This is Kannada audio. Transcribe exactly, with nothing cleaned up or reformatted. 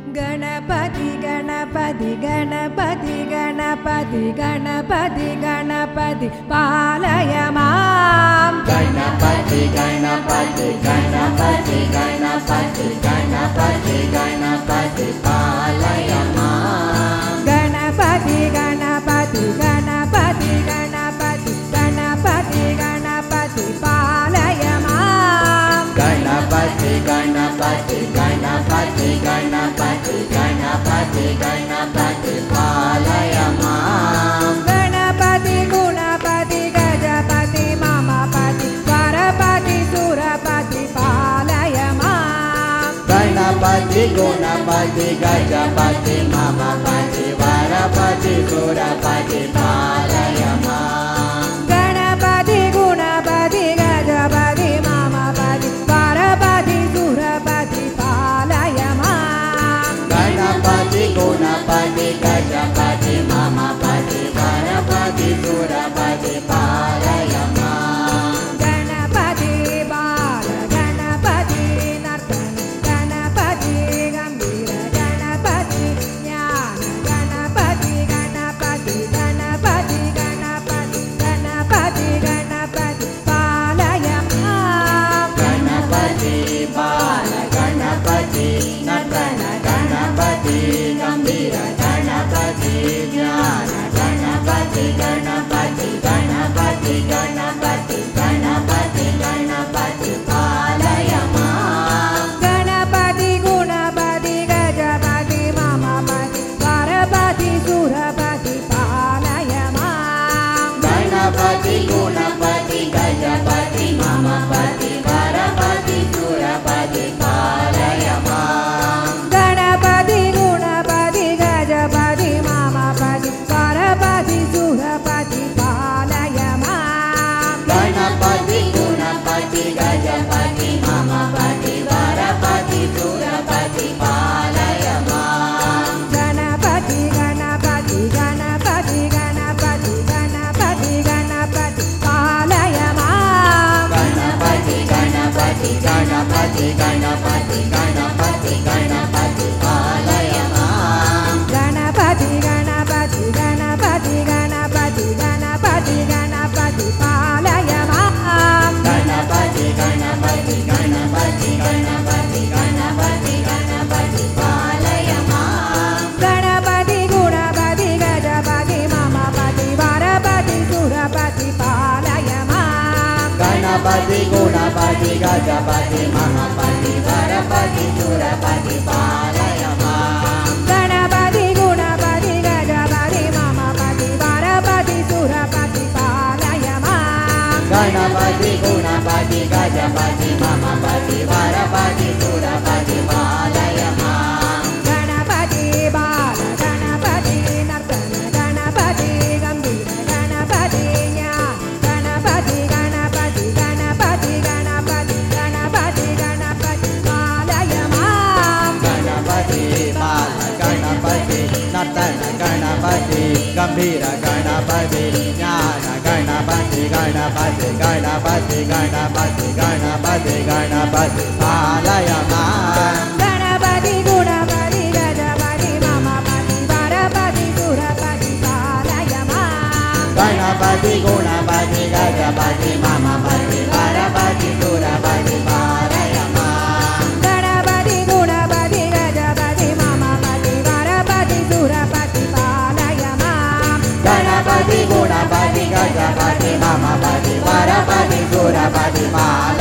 ಗಣಪತಿ ಗಣಪತಿ ಗಣಪತಿ ಗಣಪತಿ ಗಣಪತಿ ಗಣಪತಿ ಪಾಲಯ ಮಾಂ. ಗಣಪತಿ ಗಣಪತಿ ಗಣಪತಿ ಗಣಪತಿ ಗಣಪತಿ ಗಣಪತಿ ಪಾಲಯ ಮಾಂ. ಗಣಪತಿ ಗಣಪತಿ ಗಣಪತಿ ಗಣಪತಿ ಗಣಪತಿ ಗಣಪತಿ ಪಾಲಯ ಮಾಂ. ಗಣಪತಿ ಗಣಪತಿ ಗಣಪತಿ ಗಣಪತಿ ಗಣಪತಿ ಗಣಪತಿ ಪಾಲಯ ಮಾಂ. ಗಣಪತಿ ಗುಣಪತಿ ಗಜಪತಿ ಮಮಪತಿ ವರಪತಿ ಸುರಪತಿ ಪಾಲಯ ಮಾಂ. ಗಣಪತಿ ಗುಣಪತಿ ಗಜಪತಿ ಮಮಪತಿ ವರಪತಿ ಸುರಪತಿ ಪಾಲಯ ಮಾಂ. ಗಣಪತಿ ಗುಣಪತಿ ಗಜಪತಿ ಮಮಪತಿ ವರಪತಿ ಸುರಪತಿ ಪಾಲಯ ಮಾಂ. ಗಣಪತಿ ಗುಣಪತಿ ಗಜಪತಿ ಮಮಪತಿ ವರಪತಿ ಸುರಪತಿ ಪಾಲಯ ಮಾಂ. ಗಣಪತಿ ಬಾಲ ಗಣಪತಿ ನರ್ತನ ಗಣಪತಿ ಗಂಭೀರ ಗಣಪತಿ ಜ್ಞಾನ ಗಣಪತಿ ಗಣಪತಿ ಗಣಪತಿ ಗಣಪತಿ ಗಣಪತಿ ಗಣಪತಿ ಪಾಲಯ ಮಾಂ. ಗಣಪತಿ ಬಾಲ ಗಣಪತಿ ನರ್ತನ ಗಣಪತಿ ಗಂಭೀರ ಗಣಪತಿ ಜ್ಞಾನ ಗಣಪತಿ ಗಣಪತಿ ಗಣಪತಿ ಗಣಪತಿ ಗಣಪತಿ ಗಣಪತಿ ಪಾಲಯ ಮಾಂ. ಗಣಪತಿ ಗುಣಪತಿ ಗಜಪತಿ ಮಮಪತಿ ವರಪತಿ ಸುರಪತಿ ಪಾಲಯ ಮಾಂ. ಗಣಪತಿ ಗುಣಪತಿ ಗಜಪತಿ ಮಮಪತಿ ವರಪತಿ ಸುರಪತಿ ಪಾಲಯ ಮಾಂ. ಗಣಪತಿ ಗುಣಪತಿ ಗಜಪತಿ ಮಮಪತಿ ವರಪತಿ ಸುರಪತಿ ಪಾಲಯ ಮಾಂ. ಗಣಪತಿ ಗುಣಪತಿ ಗಜಪತಿ ಮಮಪತಿ ವರಪತಿ ಸುರಪತಿ ಪಾಲಯ ಮಾಂ. ಗಣಪತಿ ಗಣಪತಿ ಗಣಪತಿ ಗಣಪತಿ ಗಣಪತಿ ಗಣಪತಿ ಪಾಲಯ ಮಾಂ. ಗಣಪತಿ ಗಣಪತಿ ಗಣಪತಿ ಗಣಪತಿ ಗಣಪತಿ ಗಣಪತಿ ಪಾಲಯ ಮಾಂ. ಗಣಪತಿ ಗಣಪತಿ ಗಣಪತಿ ಗಣಪತಿ ಗಣಪತಿ ಗಣಪತಿ ಪಾಲಯ ಮಾಂ. ಗಣಪತಿ ಗಣಪತಿ ಗಣಪತಿ ಗಣಪತಿ ಗಣಪತಿ ಗಣಪತಿ ಪಾಲಯ ಮಾಂ. ಗಣಪತಿ ಗುಣಪತಿ ಗಜಪತಿ ಮಮಪತಿ ವರಪತಿ ಸುರಪತಿ ಪಾಲಯ ಮಾಂ. ಗಣಪತಿ ಗುಣಪತಿ ಗಜಪತಿ ಮಮಪತಿ ವರಪತಿ ಸುರಪತಿ ಪಾಲಯ ಮಾಂ. ಗಣಪತಿ ಗುಣಪತಿ ಗಜಪತಿ ಮಮಪತಿ ವರಪತಿ ಸುರಪತಿ ಪಾಲಯ ಮಾಂ. ಗಣಪತಿ ಗುಣಪತಿ ಗಜಪತಿ ಮಮಪತಿ ವರಪತಿ ಸುರಪತಿ ಪಾಲಯ ಮಾಂ. ಗಣಪತಿ ಬಾಲ ಗಣಪತಿ ನರ್ತನ ಗಣಪತಿ ಗಂಭೀರ ಗಣಪತಿ ಜ್ಞಾನ ಗಣಪತಿ ಗಣಪತಿ ಗಣಪತಿ ಗಣಪತಿ ಗಣಪತಿ ಗಣಪತಿ ಪಾಲಯ ಮಾಂ. ಗಣಪತಿ ಬಾಲ ಗಣಪತಿ ನರ್ತನ ಗಣಪತಿ ಗಂಭೀರ ಗಣಪತಿ ಜ್ಞಾನ ಗಣಪತಿ ಗಣಪತಿ ಗಣಪತಿ ಗಣಪತಿ ಗಣಪತಿ ಗಣಪತಿ ಪಾಲಯ ಮಾಂ. ಗಣಪತಿ ಗುಣಪತಿ ಗಜಪತಿ ಮಮಪತಿ ವರಪತಿ ಸುರಪತಿ ಪಾಲಯ ಮಾಂ. ಗಣಪತಿ ಗುಣಪತಿ ಗಜಪತಿ ಮಮಪತಿ ವರಪತಿ ಸುರಪತಿ ಪಾಲಯ ಮಾಂ. ಗಣಪತಿ ಗುಣಪತಿ ಗಜಪತಿ ಮಮಪತಿ ವರಪತಿ ಸುರಪತಿ ಪಾಲಯ ಮಾಂ. ಗಣಪತಿ ಗುಣಪತಿ ಗಜಪತಿ ಮಮಪತಿ ವರಪತಿ ಸುರಪತಿ ಪಾಲಯ